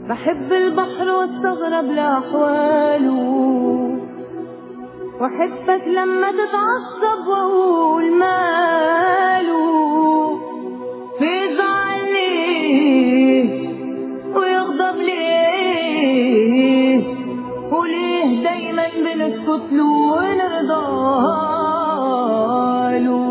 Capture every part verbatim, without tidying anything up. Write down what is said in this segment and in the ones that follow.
بحب البحر واستغرب لأحواله، واحبك لما تتعصب واقول ماله، بيزعل ليه ويغضب ليه، وليه دايما بنسكت له ونرضاله.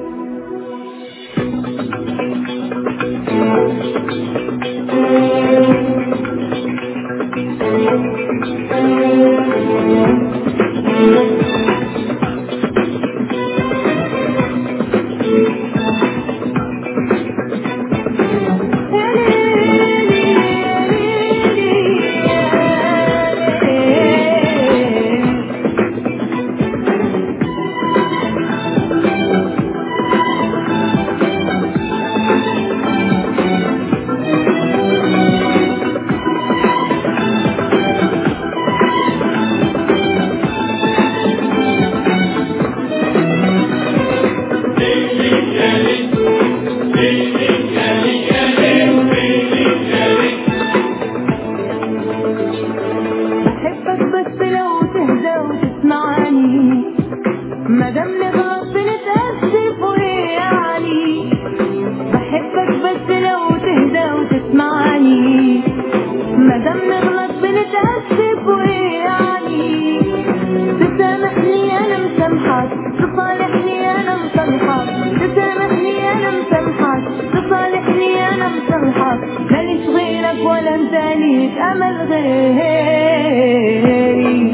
مادام نغلط بنتأسف ويعني، بحبك بس لو تهدى وتسمعني، مادام نغلط بنتأسف ويعني، تسامحني انا مسامحك، تصالحني انا مصالحك، تسامحني انا مسامحك، تصالحني انا مصالحك، ماليش غيرك ولا انت ليك امل غيري.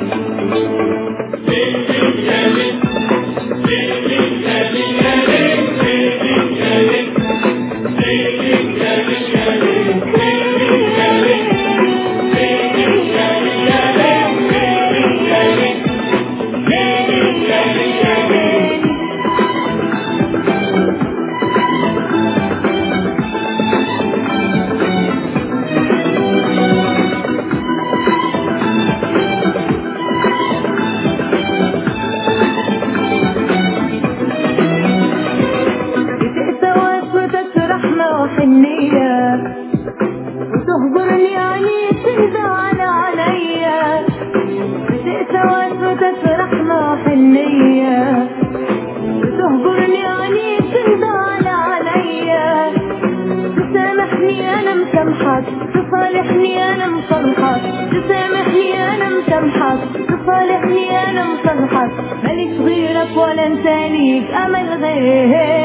وحنية وتهجرني يعني تزعل عليا، بتقسى واسودك رحمة وحنية وتهجرني يعني تزعل عليا، تسامحني انا مسامحك، تصالحني انا مصالحك، تسامحني انا مسامحك، تصالحني انا مصالحك، ماليش غيرك ولا انت ليك امل غيري.